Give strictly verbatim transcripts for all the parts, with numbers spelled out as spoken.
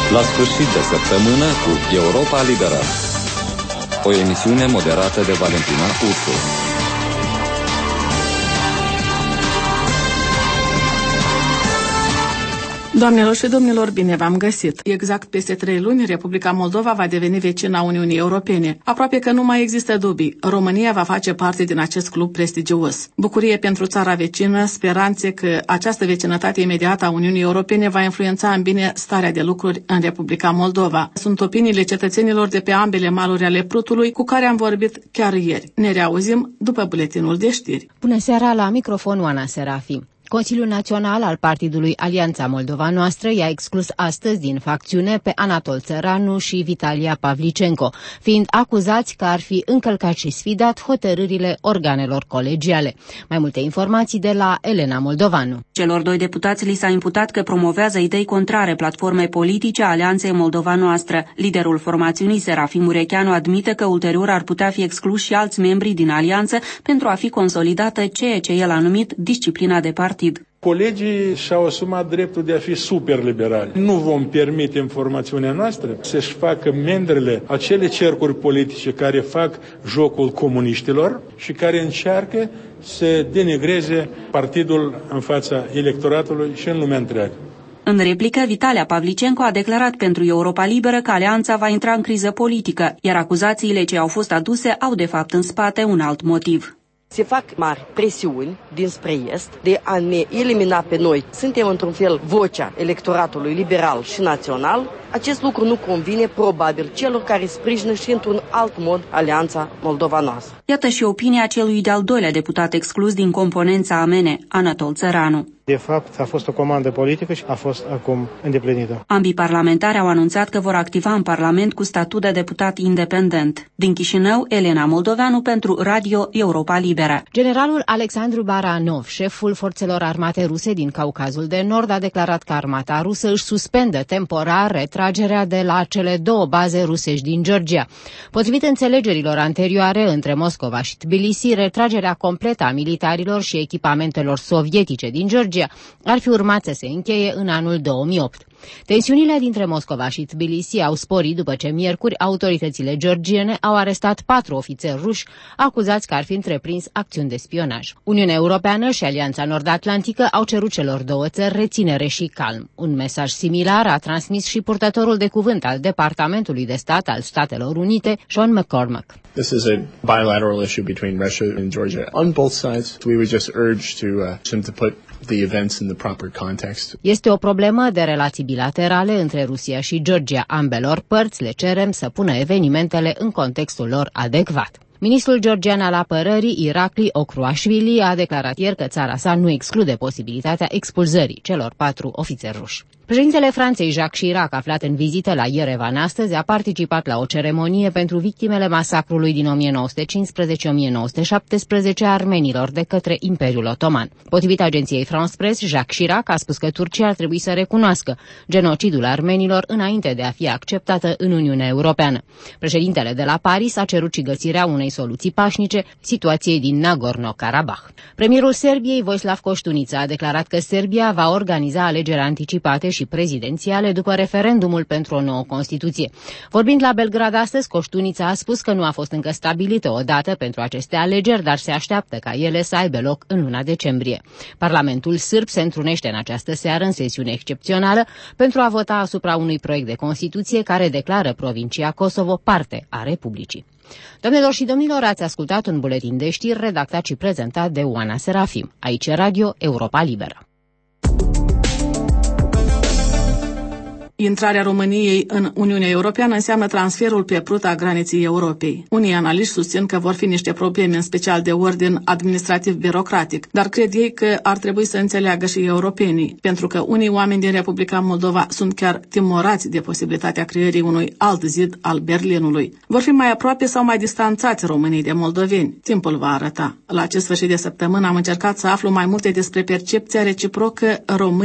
La sfârșit de săptămână cu Europa Liberă. O emisiune moderată de Valentina Ursu. Doamnelor și domnilor, bine v-am găsit! Exact peste trei luni, Republica Moldova va deveni vecina Uniunii Europene. Aproape că nu mai există dubii. România va face parte din acest club prestigios. Bucurie pentru țara vecină, speranțe că această vecinătate imediată a Uniunii Europene va influența în bine starea de lucruri în Republica Moldova. Sunt opiniile cetățenilor de pe ambele maluri ale Prutului cu care am vorbit chiar ieri. Ne reauzim după buletinul de știri. Bună seara, la microfon Oana Serafim. Consiliul Național al Partidului Alianța Moldova Noastră i-a exclus astăzi din facțiune pe Anatol Țăranu și Vitalia Pavlicenco, fiind acuzați că ar fi încălcat și sfidat hotărârile organelor colegiale. Mai multe informații de la Elena Moldovanu. Celor doi deputați li s-a imputat că promovează idei contrare platformei politice a Alianței Moldova Noastră. Liderul formațiunii, Serafim Urecheanu, admite că ulterior ar putea fi excluși și alți membri din alianță pentru a fi consolidată ceea ce el a numit disciplina de partid. Colegii și-au asumat dreptul de a fi superliberali. Nu vom permite în formațiunea noastră să-și facă mendrele acele cercuri politice care fac jocul comuniștilor și care încearcă să denigreze partidul în fața electoratului și în lumea întreagă. În replică, Vitalia Pavlicenco a declarat pentru Europa Liberă că alianța va intra în criză politică, iar acuzațiile ce au fost aduse au de fapt în spate un alt motiv. Se fac mari presiuni dinspre est de a ne elimina pe noi. Suntem într-un fel vocea electoratului liberal și național. Acest lucru nu convine probabil celor care sprijină și într-un alt mod Alianța Moldova Noastră. Iată și opinia celui de-al doilea deputat exclus din componența amene, Anatol Țăranu. De fapt, a fost o comandă politică și a fost acum îndeplinită. Ambii parlamentari au anunțat că vor activa în Parlament cu statut de deputat independent. Din Chișinău, Elena Moldoveanu pentru Radio Europa Liberă. Generalul Alexandru Baranov, șeful forțelor armate ruse din Caucazul de Nord, a declarat că armata rusă își suspendă temporar retragerea de la cele două baze rusești din Georgia. Potrivit înțelegerilor anterioare între Moscova și Tbilisi, retragerea completă a militarilor și echipamentelor sovietice din Georgia ar fi urmat să se încheie în anul două mii opt. Tensiunile dintre Moscova și Tbilisi au sporit după ce miercuri autoritățile georgiene au arestat patru ofițeri ruși acuzați că ar fi întreprins acțiuni de spionaj. Uniunea Europeană și Alianța Nord-Atlantică au cerut celor două țări reținere și calm. Un mesaj similar a transmis și purtătorul de cuvânt al Departamentului de Stat al Statelor Unite, Sean McCormack. This is a bilateral issue between Russia and Georgia. On both sides, we would just urge to uh, them to put the events in the proper context. Este o problemă de relații bilaterale între Rusia și Georgia. Ambelor părți le cerem să pună evenimentele în contextul lor adecvat. Ministrul georgian al apărării, Irakli Okruashvili, a declarat ieri că țara sa nu exclude posibilitatea expulzării celor patru ofițeri ruși. Președintele Franței, Jacques Chirac, aflat în vizită la Yerevan astăzi, a participat la o ceremonie pentru victimele masacrului din o mie nouă sute cincisprezece - o mie nouă sute șaptesprezece a armenilor de către Imperiul Otoman. Potrivit agenției France Press, Jacques Chirac a spus că Turcia ar trebui să recunoască genocidul armenilor înainte de a fi acceptată în Uniunea Europeană. Președintele de la Paris a cerut și găsirea unei soluții pașnice situației din Nagorno-Karabakh. Premierul Serbiei, Vojislav Koștunica, a declarat că Serbia va organiza alegeri anticipate și prezidențiale după referendumul pentru o nouă Constituție. Vorbind la Belgrad astăzi, Koștunica a spus că nu a fost încă stabilită o dată pentru aceste alegeri, dar se așteaptă ca ele să aibă loc în luna decembrie. Parlamentul sârb se întrunește în această seară în sesiune excepțională pentru a vota asupra unui proiect de Constituție care declară provincia Kosovo parte a Republicii. Doamnelor și domnilor, ați ascultat un buletin de știri redactat și prezentat de Oana Serafim. Aici Radio Europa Liberă. Intrarea României în Uniunea Europeană înseamnă transferul pe Prut a graniței Europei. Unii analiști susțin că vor fi niște probleme, în special de ordin administrativ-birocratic, dar cred ei că ar trebui să înțeleagă și europenii, pentru că unii oameni din Republica Moldova sunt chiar timorați de posibilitatea creării unui alt zid al Berlinului. Vor fi mai aproape sau mai distanțați românii de moldoveni. Timpul va arăta. La acest sfârșit de săptămână am încercat să aflu mai multe despre percepția reciprocă români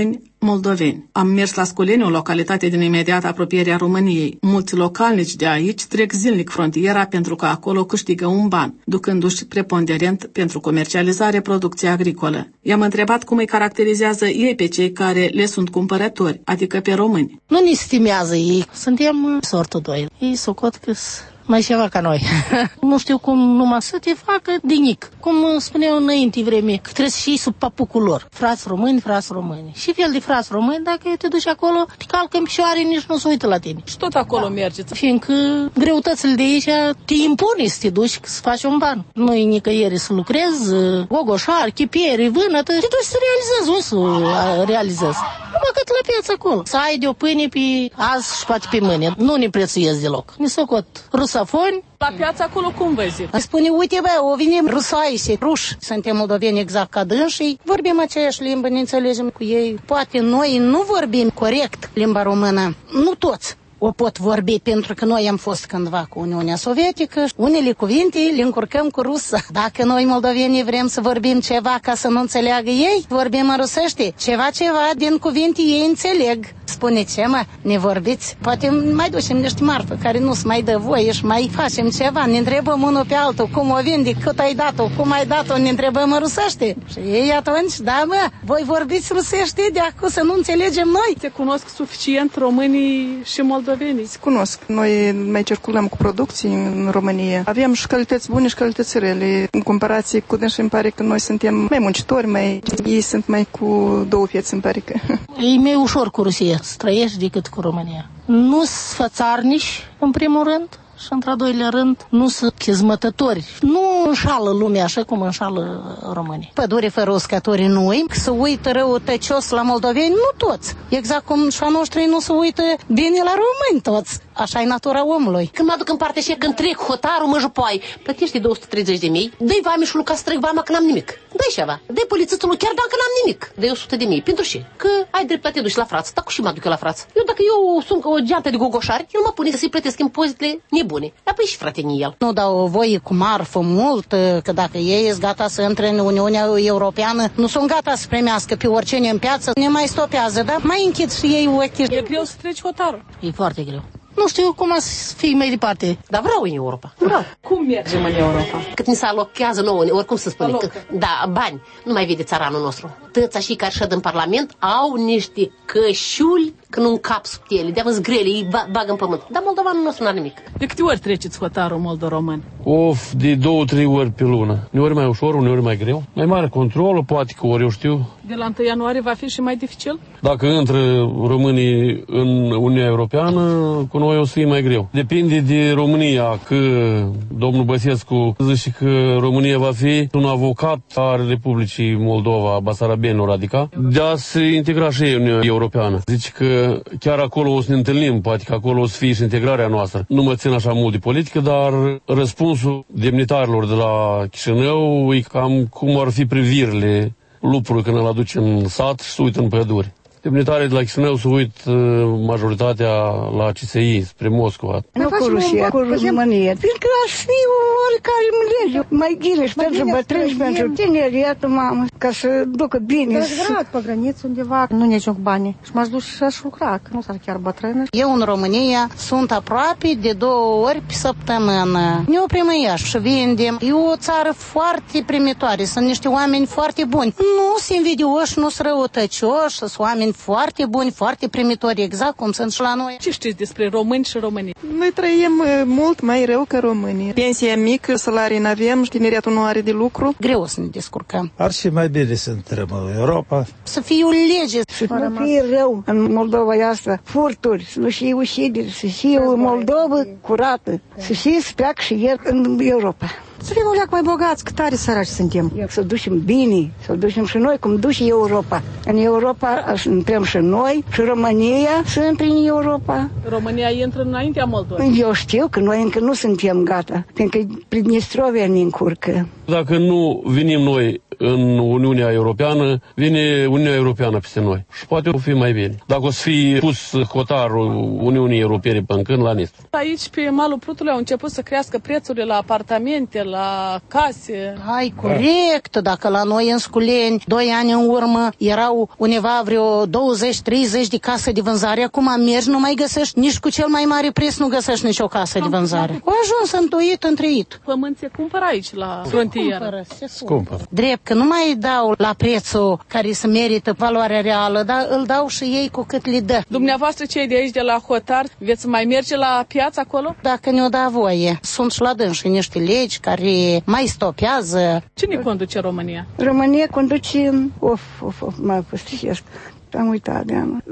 moldoveni. Am mers la Sculeni, o localitate din imediată apropiere a României. Mulți localnici de aici trec zilnic frontiera pentru că acolo câștigă un ban, ducându-și preponderent pentru comercializare producția agricolă. I-am întrebat cum îi caracterizează ei pe cei care le sunt cumpărători, adică pe români. Nu ne stimează ei, suntem sortul doi. Ei socot că mai ceva ca noi. Nu știu cum numai să te facă dinic. Cum spuneau înainte vreme, că trebuie să și sub papucul lor. Frați români, frați români. Și fel de frați români, dacă te duci acolo, te calcă în picioare, nici nu se uită la tine. Și tot acolo da. mergeți. Fiindcă greutățile de aici te impune să te duci să faci un ban. Nu-i nicăieri să lucrezi, gogoșar, chipieri, vânătă. Te duci să realizezi, nu să realizezi. Numai cât la piață acolo. Să ai de o pâine pe azi și poate pe mâine. Nu ne prețuiesc deloc. Ne socot rusafoni. La piață acolo cum vă zic? Spune, uite bă, o venim rusoaice, ruși. Suntem moldoveni exact ca dânsii. Vorbim aceeași limbă, ne înțelegem cu ei. Poate noi nu vorbim corect limba română. Nu toți o pot vorbi, pentru că noi am fost cândva cu Uniunea Sovietică. Unele cuvinte le încurcăm cu rusă. Dacă noi moldovenii vrem să vorbim ceva ca să nu înțeleagă ei, vorbim în rusește. Ceva, ceva din cuvinte ei înțeleg. Spune ce, mă, ne vorbiți? Poate mai ducem niște marfă care nu se mai dă voie și mai facem ceva. Ne întrebăm unul pe altul cum o vinde, cât ai dat-o, cum ai dat-o, ne întrebăm în rusește. Și ei atunci, da, mă, voi vorbiți rusește de acum să nu înțelegem noi. Se cunosc suficient românii și moldovenii? Se cunosc. Noi mai circulăm cu producții în România. Avem și calități bune și calități rele. În comparație cu dânsi, îmi pare că noi suntem mai muncitori, mai... ei sunt mai cu două piețe, îmi pare că. E mai ușor cu Rusia să trăiești decât cu România. Nu-s fățarnici, în primul rând, și într-al doilea rând, nu sunt chizmătători. Nu înșală lumea așa cum înșală românii. Pădure fără uscători nu-i. Să uită răutăcios la moldoveni, nu toți. Exact cum și a noștri nu se uită bine la români toți. Așa e natura omului. Când mă duc în partea și când trec hotarul, mă jupoi. Plătește două sute treizeci de mii, dă-i vamișul ca să trec vama că n-am nimic. Dă-i ceva. Dă-i polițistul chiar dacă n-am nimic. Dă-i o sută de mii. Pentru ce? Că ai drept la te duci la frață. Dar cu și mă duc eu la frață. Eu dacă eu sunt o geantă de gogoșari, eu nu mă pune să-i plătesc impozitele nebune. Dar păi și frate el. Nu dau voie cu marfă mult, că dacă ei sunt gata să intre în Uniunea Europeană, nu sunt gata să primească pe oricine în piață, ne mai stopează, dar mai închid și ei ochii. E greu să treci hotarul. E foarte greu. Nu știu cum să fie mai departe. Dar vreau în Europa. Vreau. Cum mergem în Europa? Cât ni se alochează nouă, oricum să spune. Că, da, bani. Nu mai vede țaranul nostru. Tăți așa care șed în Parlament au niște cășuli că nu încap sub ele. De-am zgrele, îi bagă în pământ. Dar moldovanul nostru n-are nimic. De câte ori treceți hotarul moldo-român? Of, de două, trei ori pe lună. Uneori mai ușor, uneori mai greu. Mai mare controlul, poate că ori eu știu. De la întâi ianuarie va fi și mai dificil? Dacă intră românii în Uniunea Europeană, cu noi o să fie mai greu. Depinde de România, că domnul Băsescu zice că România va fi un avocat al Republicii Moldova, Basarabenilor, adică, de a se integra și ei în Uniunea Europeană. Zice că chiar acolo o să ne întâlnim, poate că acolo o să fie și integrarea noastră. Nu mă țin așa mult de politică, dar răspunsul demnitarilor de la Chișinău e cam cum ar fi privirile lupului când îl aduce în sat și se uită în pădure. Demnitarii de la Chișinău se uit majoritatea la C S I, spre Moscova. Nu cu Rusia, cu România. Fiindcă aș fi oricare lege, mai gine și pentru bătrâni și pentru tineri, iată, mamă, ca să ducă bine. Aș vrea pe graniță undeva, nu nici cu bani. Și m-aș duce și aș lucra, că nu s-ar chiar bătrână. Eu în România sunt aproape de două ori pe săptămână. Ne oprim în Iași și vindem. E o țară foarte primitoare, sunt niște oameni foarte buni. Nu sunt invidioși, nu sunt răutăcioși, sunt oameni foarte buni, foarte primitori, exact cum sunt și la noi. Ce știți despre români și românii? Noi trăim mult mai rău ca românii. Pensia mică, salarii n-avem, tineretul nu are de lucru. Greu să ne descurcăm. Ar fi mai bine să intrăm în Europa. Să fie o lege. Și nu fie rău în Moldova asta. Furturi, să nu fie ucideri, să fie o Moldovă curată, să fie să pleacă și el în Europa. Să fim o leac mai bogați, cât tare săraci suntem. Să ducem bine, să ducem și noi, cum duce Europa. În Europa să intrăm și noi, și România să intre în Europa. România intră înaintea Moldovei. Eu știu că noi încă nu suntem gata, pentru că Pridnistrovia ne încurcă. Dacă nu venim noi în Uniunea Europeană, vine Uniunea Europeană peste noi. Și poate o fi mai bine. Dacă o să fie pus hotarul Uniunii Europene până când la Nistru. Aici, pe malul Prutului, au început să crească prețurile la apartamente, la case. Hai, corect, dacă la noi în Sculeni, doi ani în urmă, erau undeva vreo douăzeci treizeci de case de vânzare. Acum mergi, nu mai găsești, nici cu cel mai mare preț nu găsești nicio casă de vânzare. Au ajuns întuit, întreit. Pământ se cumpără aici, la frontieră. Se cumpără. Drept, că nu mai dau la prețul care se merită valoarea reală, dar îl dau și ei cu cât le dă. Dumneavoastră, cei de aici, de la hotar, veți mai merge la piață acolo? Dacă ne-o da voie. Sunt și la dânsii niște legi care mai stopează. Cine conduce România? România conduce... Of, of, of, mă păstășesc. Am uitat de am.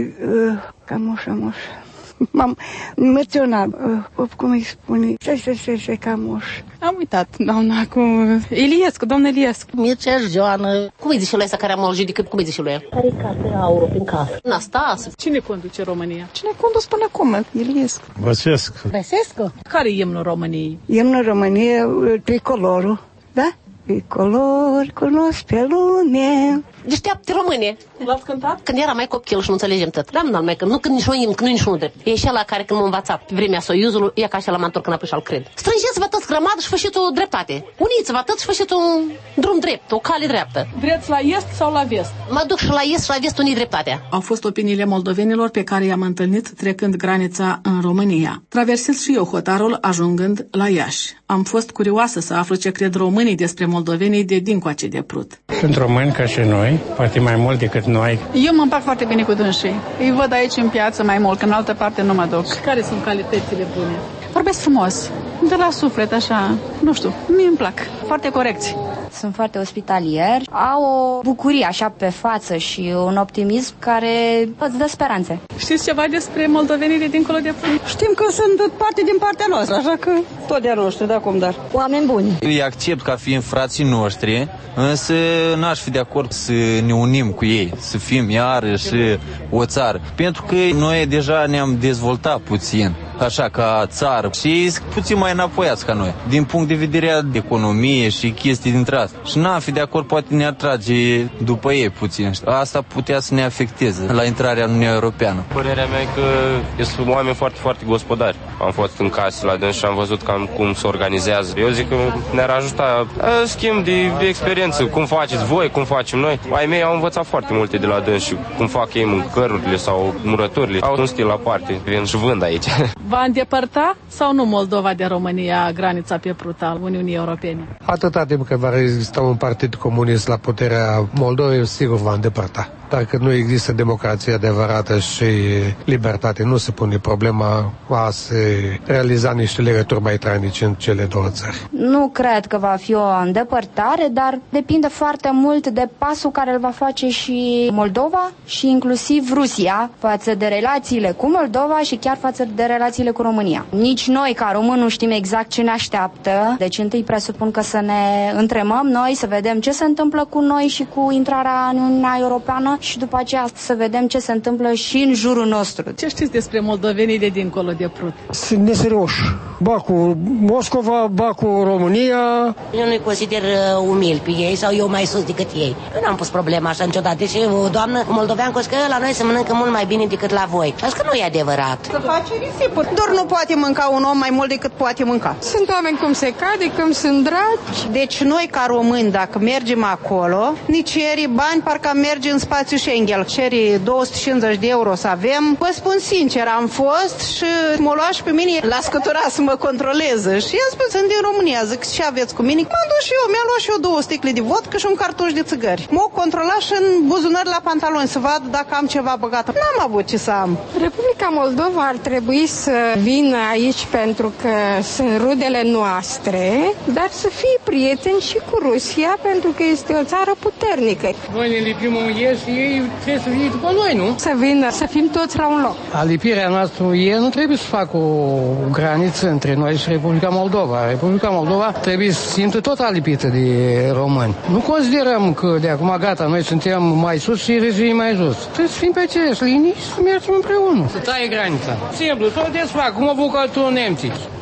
Camuș, camuș. M-am emoționat. Cum îi spune? Se, se, se, se, camuș. Am uitat, doamna, cu Iliescu, doamna Iliescu. Mircea Joană. Cum îi zice lui ăsta care am auzit decât cum îi zice lui el? Care carte aurul prin casă? Nastas. Cine conduce România? Cine condus până acum? Iliescu. Băsescu. Băsescu? Care e imnul României? Imnul României, tricolorul, da? Tricolor, cunosc pe lume. Deșteaptă române. L-ați cântat? Când eram mai copil și nu înțelegem tot. Da, nu, mai că nu când nici nu, când nu nici nu drept. E și ăla care când m-a învățat pe vremea Soiuzului, e ca și la m-a întorc înapoi și al cred. Strângeți-vă toți grămadă și fășiți o dreptate. Uniți-vă toți și fășiți un drum drept, o cale dreaptă. Vreți la est sau la vest? Mă duc și la est și la vest unii dreptatea. Au fost opiniile moldovenilor pe care i-am întâlnit trecând granița în România. Traversez și eu hotarul ajungând la Iași. Am fost curioasă să aflu ce cred românii despre moldovenii de dincoace de Prut. Sunt români ca și noi, poate mai mult decât noi. Eu mă împac foarte bine cu dânsii. Îi văd aici în piață mai mult, că în altă parte nu mă duc. Și care sunt calitățile bune? Vorbesc frumos, de la suflet, așa, nu știu, mie îmi plac. Foarte corecți. Sunt foarte ospitalieri, au o bucurie așa pe față și un optimism care îți dă speranțe. Știți ceva despre moldovenii de dincolo de Prut? Știm că sunt parte din partea noastră, așa că tot de-a noștri, da cum dar. Oameni buni. Îi accept ca fiind frații noștri, însă n-aș fi de acord să ne unim cu ei, să fim iarăși o țară. Pentru că noi deja ne-am dezvoltat puțin, așa ca țară, și ei sunt puțin mai înapoiați ca noi, din punct de vedere al economie și chestii dintre asta. Și n-am fi de acord, poate ne atrage după ei puțin. Asta putea să ne afecteze la intrarea în Uniunea Europeană. Părerea mea e că sunt oameni foarte, foarte gospodari. Am fost în case la dâns și am văzut cam cum se organizează. Eu zic că ne-ar ajuta schimb de, de experiență, cum faceți voi, cum facem noi. Ai mei au învățat foarte multe de la dâns și cum fac ei mâncărurile sau murăturile. Au un stil aparte, vin și vând aici. Va îndepărta sau nu Moldova de România granița pe Prut al Uniunii Europene? Atâta timp cât va exista un partid comunist la puterea Moldovei, sigur va îndepărta. Dacă nu există democrație adevărată și libertate, nu se pune problema a se realiza niște legături mai trainice în cele două țări. Nu cred că va fi o îndepărtare, dar depinde foarte mult de pasul care îl va face și Moldova și inclusiv Rusia față de relațiile cu Moldova și chiar față de relațiile cu România. Nici noi, ca români, nu știm exact ce ne așteaptă, deci întâi presupun că să ne întremăm noi, să vedem ce se întâmplă cu noi și cu intrarea în Uniunea Europeană și după aceea să vedem ce se întâmplă și în jurul nostru. Ce știți despre moldovenii de dincolo de Prut? Sunt neserioși. Ba cu Moscova, ba cu România. Eu nu-i consider uh, umil pe ei sau eu mai sus decât ei. Eu n-am pus problema așa niciodată. Deci o doamnă moldoveancă că la noi se mănâncă mult mai bine decât la voi. Așa că nu e adevărat. Să face risipuri. Doar nu poate mânca un om mai mult decât poate mânca. Sunt oameni cum se cade, cum sunt dragi. Deci noi ca români, dacă mergem acolo, nici ceri bani, parcă am merge în spațiu Schengen. Ceri două sute cincizeci de euro să avem. Vă spun sincer, am fost și m-a luat și pe mine la scătura să mă controleze. Și i-am spus, sunt din România, zic, ce aveți cu mine? M-am dus și eu, mi-am luat și eu două sticle de vodcă și un cartuș de țigări. M-au controlat și în buzunar la pantaloni să vad dacă am ceva băgat. N-am avut ce să am. Republica Moldova ar trebui să vină aici pentru că sunt rudele noastre, dar să fie prieteni și cu Rusia pentru că este o țară puternică. Noi ne lipim în ei și ei trebuie să vină după noi, nu? Să vină, să fim toți la un loc. Alipirea noastră ei nu trebuie să facă o graniță între noi și Republica Moldova. Republica Moldova trebuie să simtă tot alipită de români. Nu considerăm că de acum gata, noi suntem mai sus și regii mai jos. Trebuie să fim pe aceleași linii și să mergem împreună. Să taie granița. Simplu, să o desfac, cum au făcut nemții.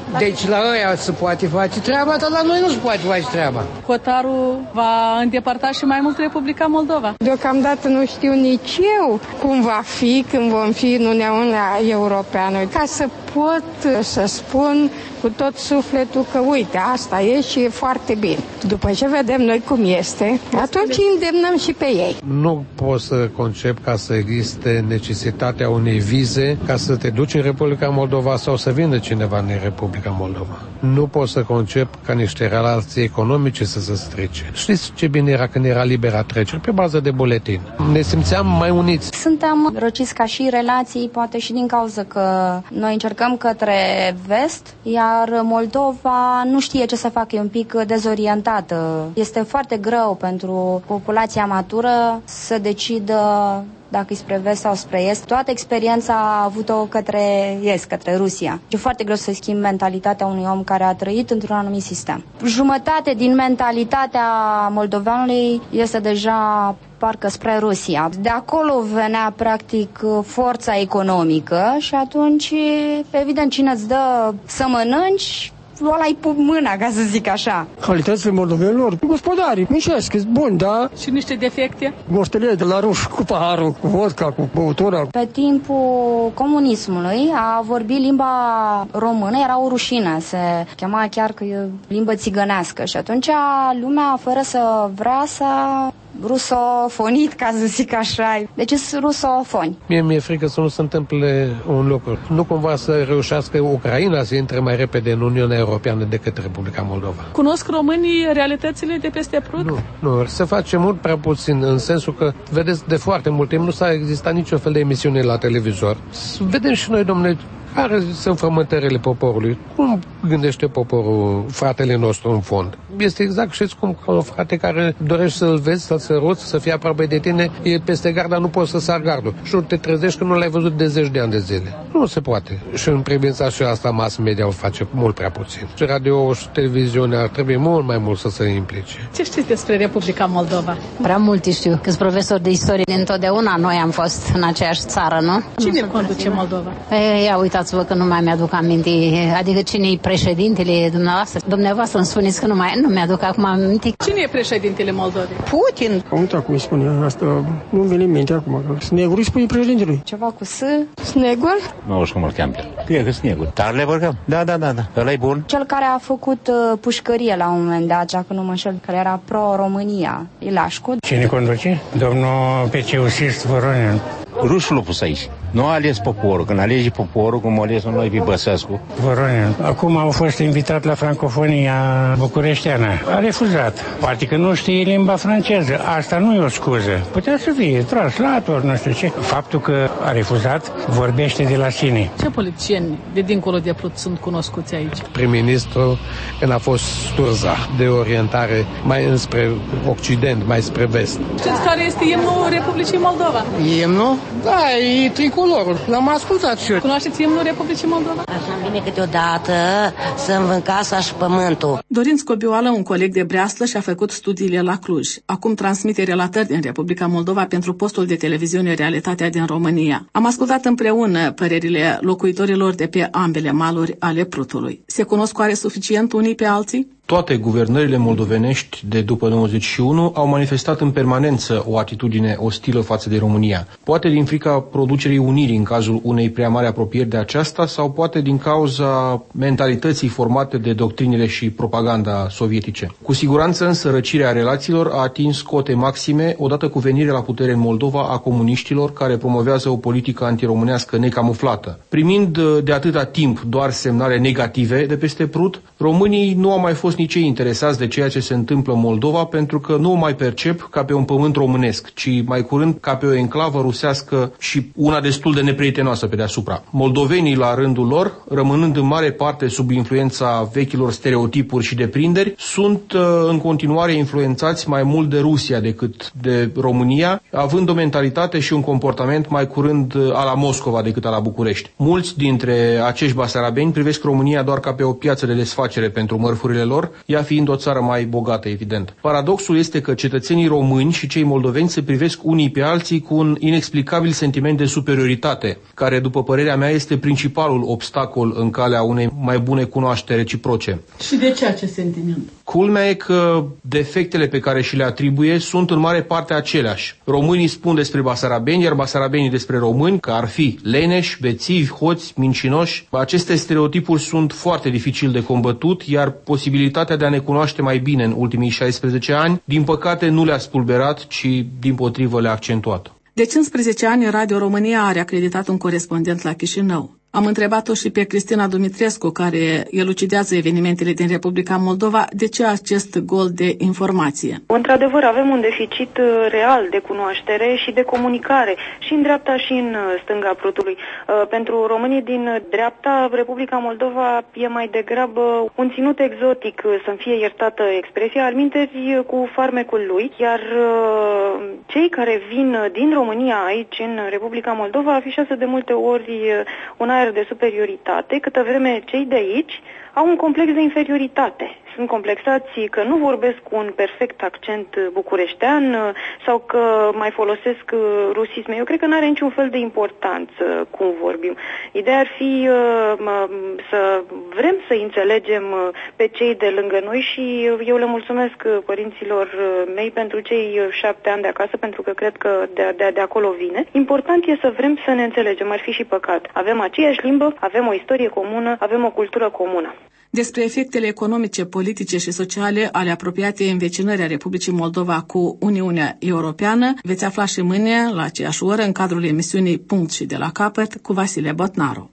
Deci la ăia se poate face treaba, dar la noi nu se poate face treaba. Hotarul va îndepărta și mai mult Republica Moldova. Deocamdată nu știu nici eu cum va fi când vom fi în Uniunea Europeană. Ca să pot să spun cu tot sufletul că uite, asta e și e foarte bine. După ce vedem noi cum este, atunci îndemnăm și pe ei. Nu pot să concep ca să existe necesitatea unei vize ca să te duci în Republica Moldova sau să vină cineva în Republica Moldova. Nu pot să concep ca niște relații economice să se strice. Știți ce bine era când era libera trecere? Pe bază de buletin. Ne simțeam mai uniți. Suntem răciți ca și relații, poate și din cauza că noi încercăm către vest, iar Moldova nu știe ce să facă, e un pic dezorientată. Este foarte greu pentru populația matură să decidă dacă e spre vest sau spre est. Toată experiența a avut-o către est, către Rusia. E foarte greu să schimbi mentalitatea unui om care a trăit într-un anumit sistem. Jumătate din mentalitatea moldoveanului este deja parcă spre Rusia. De acolo venea practic forța economică și atunci, evident, cine îți dă să mănânci, ăla-i mâna, ca să zic așa. Calitățile moldovenilor, gospodari, mișesc, bun, da? Și niște defecte? Moștenire de la ruși, cu paharul, cu vodka, cu băutura. Pe timpul comunismului, a vorbi limba română era o rușine, se chema chiar că e limbă țigănească și atunci lumea, fără să vrea, să rusofonit, ca să zic așa. Deci sunt rusofoni. Mie mi-e frică să nu se întâmple un lucru. Nu cumva să reușească Ucraina să intre mai repede în Uniunea Europeană decât Republica Moldova. Cunosc românii realitățile de peste Prut? Nu, nu. Se face mult prea puțin, în sensul că, vedeți, de foarte mult timp nu s-a existat niciun fel de emisiune la televizor. Vedem și noi, domnule, care sunt frământările poporului. Cum gândește poporul, fratele nostru, în fond? Este exact, știți cum, ca un frate care dorești să-l vezi, să-l săruți, să fie aproape de tine, e peste gard, dar nu poți să sar gardul. Și nu te trezești că nu l-ai văzut de zeci de ani de zile. Nu se poate. Și în privința și asta mass media o face mult prea puțin. Și radio și televiziunea ar trebui mult mai mult să se implice. Ce știți despre Republica Moldova? Prea multe știu. Câți profesori de istorie, întotdeauna noi am fost în aceeași țară, nu? Cine conduce Moldova? E, ia uitați-vă că nu mai mi-aduc aminte. Adică cine e președintele dumneavoastră? Dumneavoastră îmi spuneți că nu mai nu mi-aduc acum aminte. Cine e președintele Moldovei? Putin. Am uitat cum îi spune asta, nu vine în minte acum. Snegul îi spune președintelui. Ceva cu S. Snegul? Nu știu cum îl cheamă. Cred că Snegul. Dar le vorbeam. Da, da, da, da. Ăla e bun. Cel care a făcut uh, pușcărie la un moment dat, dacă nu mă înșel, care era pro-România, Ilașcu. Cine conduce? Domnul Peciusist Voronin. Rusul l-a pus aici. Nu a ales poporul. Când alege poporul, cum a ales noi pe Băsescu. Voronin. Acum au fost invitat la francofonia bucureșteană. A refuzat. Poate că nu știe limba franceză. Asta nu e o scuză. Putea să fie translator, nu știu ce. Faptul că a refuzat vorbește de la sine. Ce politicieni de dincolo de Prut sunt cunoscuți aici? Prim-ministru, când a fost Sturza, de orientare mai înspre Occident, mai spre vest. Știți care este imnul Republicii Moldova? Imnul? Da, e tricolorul. L-am ascultat și eu. Cunoașteți imnul Republicii Moldova? Așa îmi vine câteodată să-mi vând casa și pământul. Dorin Scobioală, un coleg de Breaslă, și-a făcut studiile la Cluj. Acum transmite relatări din Republica Moldova pentru postul de televiziune Realitatea din România. Am ascultat împreună părerile locuitorilor de pe ambele maluri ale Prutului. Se cunosc oare suficient unii pe alții? Toate guvernările moldovenești de după nouăzeci și unu au manifestat în permanență o atitudine ostilă față de România. Poate din frica producerii unirii în cazul unei prea mari apropieri de aceasta sau poate din cauza mentalității formate de doctrinele și propaganda sovietice. Cu siguranță însă răcirea relațiilor a atins cote maxime odată cu venirea la putere în Moldova a comuniștilor care promovează o politică antiromânească necamuflată. Primind de atâta timp doar semnale negative de peste Prut, românii nu au mai fost nici ei interesați de ceea ce se întâmplă în Moldova pentru că nu o mai percep ca pe un pământ românesc, ci mai curând ca pe o enclavă rusească și una destul de neprietenoasă pe deasupra. Moldovenii, la rândul lor, rămânând în mare parte sub influența vechilor stereotipuri și deprinderi, sunt în continuare influențați mai mult de Rusia decât de România, având o mentalitate și un comportament mai curând a la Moscova decât a la București. Mulți dintre acești basarabeni privesc România doar ca pe o piață de desfacere pentru mărfurile lor, lor, ea fiind o țară mai bogată, evident. Paradoxul este că cetățenii români și cei moldoveni se privesc unii pe alții cu un inexplicabil sentiment de superioritate, care, după părerea mea, este principalul obstacol în calea unei mai bune cunoaștere reciproce. Și de ce acest sentiment? Culmea e că defectele pe care și le atribuie sunt în mare parte aceleași. Românii spun despre basarabeni, iar basarabenii despre români că ar fi leneși, bețivi, hoți, mincinoși. Aceste stereotipuri sunt foarte dificil de combătut, iar posibilitatea de a ne cunoaște mai bine în ultimii șaisprezece ani, din păcate, nu le-a spulberat, ci dimpotrivă le-a accentuat. De cincisprezece ani, Radio România are acreditat un corespondent la Chișinău. Am întrebat-o și pe Cristina Dumitrescu, care elucidează evenimentele din Republica Moldova, de ce acest gol de informație. Într-adevăr, avem un deficit real de cunoaștere și de comunicare, și în dreapta și în stânga prutului. Pentru românii din dreapta, Republica Moldova e mai degrabă un ținut exotic, să-mi fie iertată expresia, alminteri cu farmecul lui, iar cei care vin din România aici, în Republica Moldova, afișează de multe ori un aer de superioritate, câtă vreme cei de aici au un complex de inferioritate. Sunt complexați că nu vorbesc cu un perfect accent bucureștean sau că mai folosesc rusisme. Eu cred că nu are niciun fel de importanță cum vorbim. Ideea ar fi să vrem să înțelegem pe cei de lângă noi și eu le mulțumesc părinților mei pentru cei șapte ani de acasă, pentru că cred că de, de, de acolo vine. Important e să vrem să ne înțelegem, ar fi și păcat. Avem aceeași limbă, avem o istorie comună, avem o cultură comună. Despre efectele economice, politice și sociale ale apropiatei învecinării a Republicii Moldova cu Uniunea Europeană veți afla și mâine, la aceeași oră, în cadrul emisiunii Punct și de la capăt, cu Vasile Botnaru.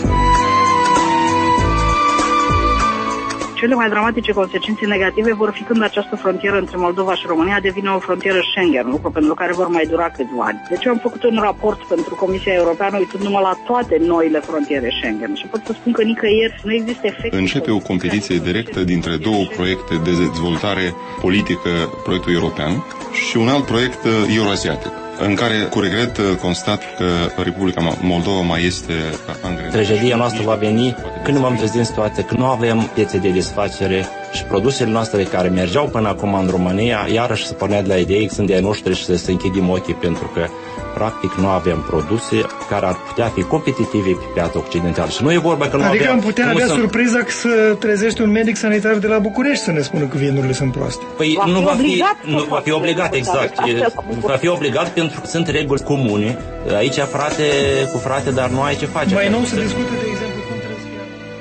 Cele mai dramatice consecințe negative vor fi când această frontieră între Moldova și România devine o frontieră Schengen, lucru pentru care vor mai dura câțiva ani. Deci eu am făcut un raport pentru Comisia Europeană uitându-mă la toate noile frontiere Schengen și pot să spun că nicăieri nu există efect. Începe o competiție directă dintre două proiecte de dezvoltare politică, proiectul european și un alt proiect euroasiatic, în care, cu regret, constat că Republica Moldova mai este angrenată. Tragedia noastră va veni când vom trezi în situație că nu avem piețe de desfacere și produsele noastre care mergeau până acum în România, iarăși să pornea de la idei că sunt de-ai noștri și să se închidem ochii, pentru că practic nu avem produse care ar putea fi competitive pe piața occidentală. Și nu e vorba că nu adică avem... am putea avea să... surpriza că să trezești un medic sanitar de la București să ne spună că vinurile sunt proaste. Păi va nu, va fi, nu va fi obligat, exact. Va fi obligat pentru că sunt reguli comune. Aici frate cu frate, dar nu ai ce face. Mai nou se discută, de exemplu, cum trebuie să fie.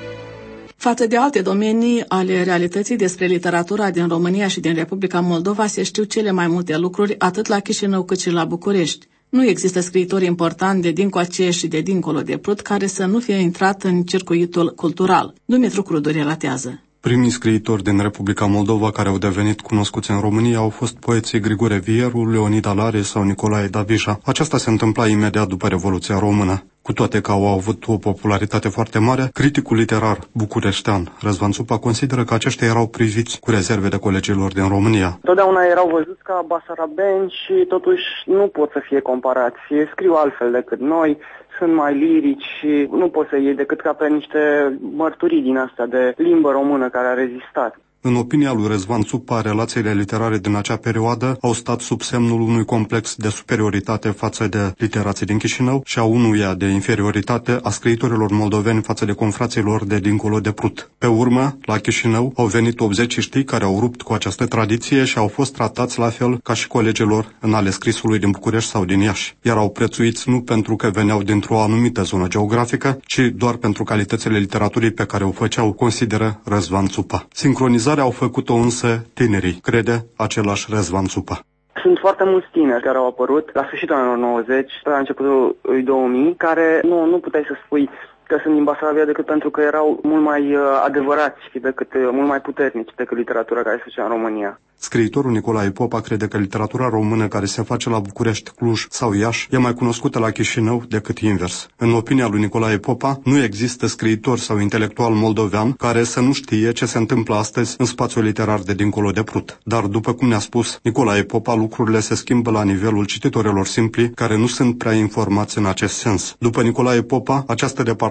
Față de alte domenii ale realității despre literatura din România și din Republica Moldova se știu cele mai multe lucruri atât la Chișinău cât și la București. Nu există scriitori importanti de dincoace și de dincolo de Prut care să nu fie intrat în circuitul cultural. Dumitru Crudu relatează. Primii scriitori din Republica Moldova care au devenit cunoscuți în România au fost poeții Grigore Vieru, Leonid Alare sau Nicolae Davija. Aceasta se întâmpla imediat după Revoluția Română. Cu toate că au avut o popularitate foarte mare, criticul literar bucureștean Răzvan Țupa consideră că aceștia erau priviți cu rezerve de colegilor din România. Totdeauna erau văzuți ca basarabeni și totuși nu pot să fie comparați. Scriu altfel decât noi, sunt mai lirici și nu poți să iei decât ca pe niște mărturii din astea de limbă română care a rezistat. În opinia lui Răzvan Țupa, relațiile literare din acea perioadă au stat sub semnul unui complex de superioritate față de literații din Chișinău și a unuia de inferioritate a scriitorilor moldoveni față de confraților de dincolo de Prut. Pe urmă, la Chișinău au venit obzeciștii care au rupt cu această tradiție și au fost tratați la fel ca și colegilor în ale scrisului din București sau din Iași, iar au prețuiți nu pentru că veneau dintr-o anumită zonă geografică, ci doar pentru calitățile literaturii pe care o făceau, consideră Răzvan Țupa. Sincronizarea au făcut-o însă tinerii, crede același Răzvan Țupa. Sunt foarte mulți tineri care au apărut la sfârșitul anilor nouăzeci, la începutul două mii, care nu, nu puteai să spui că sunt din Basarabia decât pentru că erau mult mai uh, adevărați și decât, uh, mult mai puternici decât literatura care se făcea în România. Scriitorul Nicolae Popa crede că literatura română care se face la București, Cluj sau Iași e mai cunoscută la Chișinău decât invers. În opinia lui Nicolae Popa, nu există scriitor sau intelectual moldovean care să nu știe ce se întâmplă astăzi în spațiul literar de dincolo de Prut. Dar, după cum ne-a spus Nicolae Popa, lucrurile se schimbă la nivelul cititorilor simpli care nu sunt prea informați în acest sens. După Nicolae Popa, această departare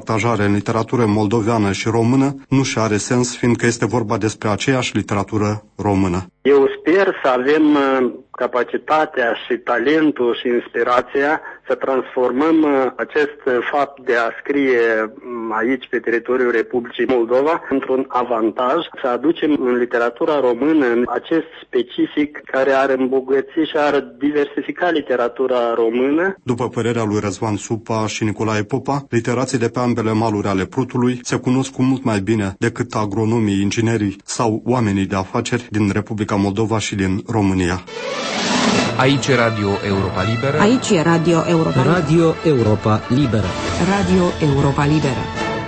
partajare în literatură moldoveană și română nu și are sens, fiindcă este vorba despre aceeași literatură română. Eu sper să avem capacitatea și talentul și inspirația să transformăm acest fapt de a scrie aici pe teritoriul Republicii Moldova într-un avantaj, să aducem în literatura română acest specific care ar îmbogăți și ar diversifica literatura română. După părerea lui Răzvan Supa și Nicolae Popa, literații de pe ambele maluri ale Prutului se cunosc cu mult mai bine decât agronomii, inginerii sau oamenii de afaceri din Republica Moldova și din România. Aici e Radio Europa Liberă. Aici e Radio Europa Liberă. Radio Europa Liberă. Radio Europa Liberă.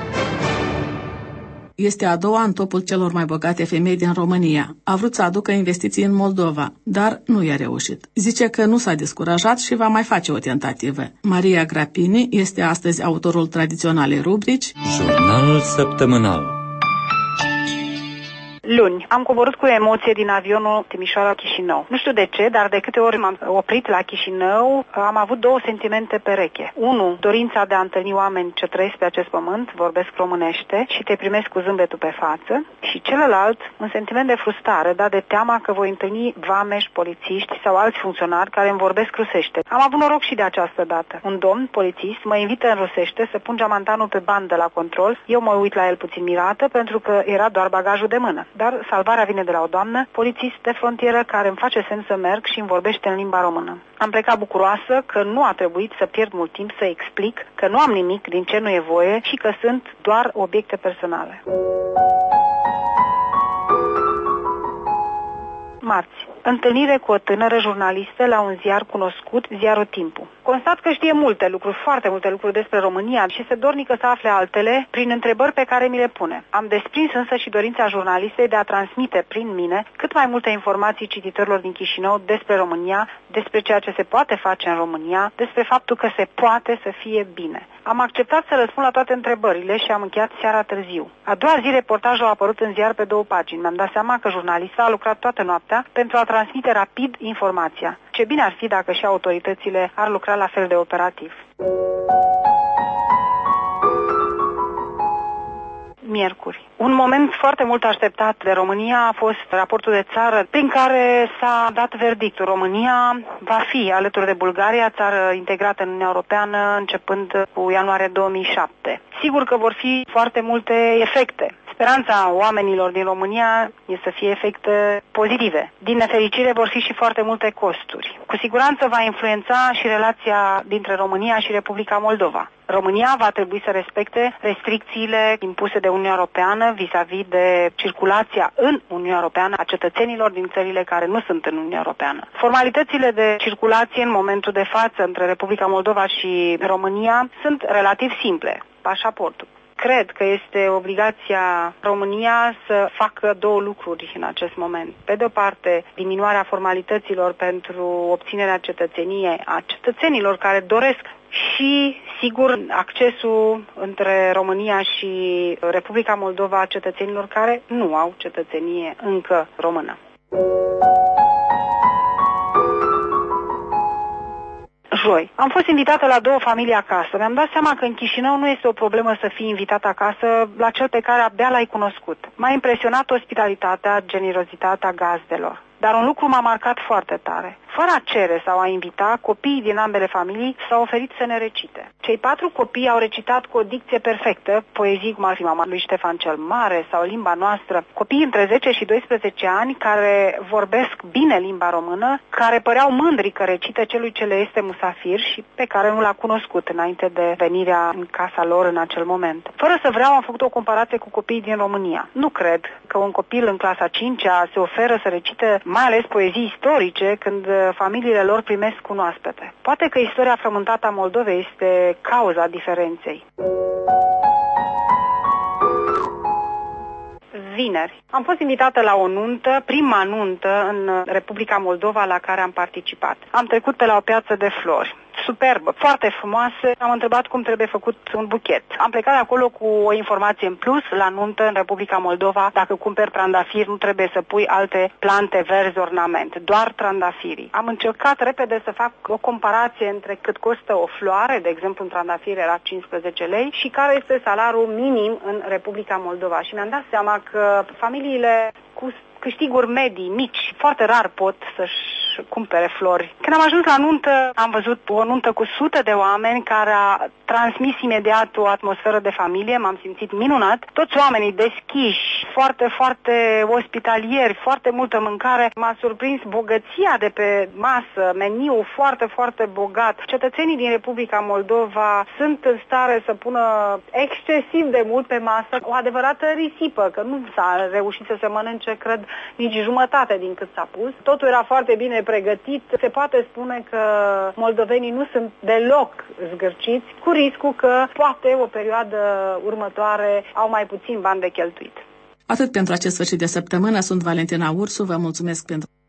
Este a doua în topul celor mai bogate femei din România. A vrut să aducă investiții în Moldova, dar nu i-a reușit. Zice că nu s-a descurajat și va mai face o tentativă. Maria Grapini este astăzi autorul tradiționalei rubrici Jurnalul săptămânal. Luni, am coborât cu emoție din avionul Timișoara-Chișinău. Nu știu de ce, dar de câte ori m-am oprit la Chișinău, am avut două sentimente pereche. Unu, dorința de a întâlni oameni ce trăiesc pe acest pământ, vorbesc românește și te primesc cu zâmbetul pe față. Și celălalt, un sentiment de frustrare, dat de teama că voi întâlni vameși, polițiști sau alți funcționari care îmi vorbesc rusește. Am avut noroc și de această dată. Un domn, polițist, mă invită în rusește să pun geamantanul pe bandă la control. Eu mă uit la el puțin mirată pentru că era doar bagajul de mână. Dar salvarea vine de la o doamnă, polițist de frontieră, care îmi face semn să merg și îmi vorbește în limba română. Am plecat bucuroasă că nu a trebuit să pierd mult timp să explic că nu am nimic din ce nu e voie și că sunt doar obiecte personale. Marți. Întâlnire cu o tânără jurnalistă la un ziar cunoscut, ziarul Timpul. Constat că știe multe lucruri, foarte multe lucruri despre România și se dornică să afle altele prin întrebări pe care mi le pune. Am desprins însă și dorința jurnalistei de a transmite prin mine cât mai multe informații cititorilor din Chișinău despre România, despre ceea ce se poate face în România, despre faptul că se poate să fie bine. Am acceptat să răspund la toate întrebările și am încheiat seara târziu. A doua zi reportajul a apărut în ziar pe două pagini. Mi-am dat seama că jurnalista a lucrat toată noaptea pentru a transmite rapid informația. Ce bine ar fi dacă și autoritățile ar lucra la fel de operativ. Miercuri. Un moment foarte mult așteptat de România a fost raportul de țară prin care s-a dat verdictul. România va fi alături de Bulgaria, țară integrată în Uniunea Europeană, începând cu ianuarie două mii șapte. Sigur că vor fi foarte multe efecte. Speranța oamenilor din România este să fie efecte pozitive. Din nefericire vor fi și foarte multe costuri. Cu siguranță va influența și relația dintre România și Republica Moldova. România va trebui să respecte restricțiile impuse de Uniunea Europeană vis-a-vis de circulația în Uniunea Europeană a cetățenilor din țările care nu sunt în Uniunea Europeană. Formalitățile de circulație în momentul de față între Republica Moldova și România sunt relativ simple. Pașaportul. Cred că este obligația România să facă două lucruri în acest moment. Pe de o parte, diminuarea formalităților pentru obținerea cetățeniei a cetățenilor care doresc și, sigur, accesul între România și Republica Moldova a cetățenilor care nu au cetățenie încă română. Joi. Am fost invitată la două familii acasă. Mi-am dat seama că în Chișinău nu este o problemă să fii invitat acasă la cel pe care abia l-ai cunoscut. M-a impresionat ospitalitatea, generozitatea gazdelor. Dar un lucru m-a marcat foarte tare. Fără a cere sau a invita, copiii din ambele familii s-au oferit să ne recite. Cei patru copii au recitat cu o dicție perfectă, poezii cum ar fi Mama lui Ștefan cel Mare sau Limba Noastră. Copii între zece și doisprezece ani care vorbesc bine limba română, care păreau mândri că recită celui ce le este musafir și pe care nu l-a cunoscut înainte de venirea în casa lor în acel moment. Fără să vreau, am făcut o comparație cu copiii din România. Nu cred că un copil în clasa a cincea se oferă să recite mai ales poezii istorice când familiile lor primesc un oaspete. Poate că istoria frământată a Moldovei este cauza diferenței. Vineri. Am fost invitată la o nuntă, prima nuntă în Republica Moldova la care am participat. Am trecut pe la o piață de flori. superbă, foarte frumoase. Am întrebat cum trebuie făcut un buchet. Am plecat acolo cu o informație în plus, la nuntă în Republica Moldova, dacă cumperi trandafiri, nu trebuie să pui alte plante verzi ornament, doar trandafirii. Am încercat repede să fac o comparație între cât costă o floare, de exemplu un trandafir era cincisprezece lei, și care este salariul minim în Republica Moldova. Și mi-am dat seama că familiile cu câștiguri medii, mici, foarte rar pot să-și cumpere flori. Când am ajuns la nuntă, am văzut o nuntă cu sute de oameni care a transmis imediat o atmosferă de familie, m-am simțit minunat. Toți oamenii deschiși, foarte, foarte ospitalieri, foarte multă mâncare. M-a surprins bogăția de pe masă, meniul foarte, foarte bogat. Cetățenii din Republica Moldova sunt în stare să pună excesiv de mult pe masă, o adevărată risipă, că nu s-a reușit să se mănânce, cred, nici jumătate din cât s-a pus. Totul era foarte bine pregătit. Se poate spune că moldovenii nu sunt deloc zgârciți, cu riscul că poate o perioadă următoare au mai puțin bani de cheltuit. Atât pentru acest sfârșit de săptămână. Sunt Valentina Ursu. Vă mulțumesc pentru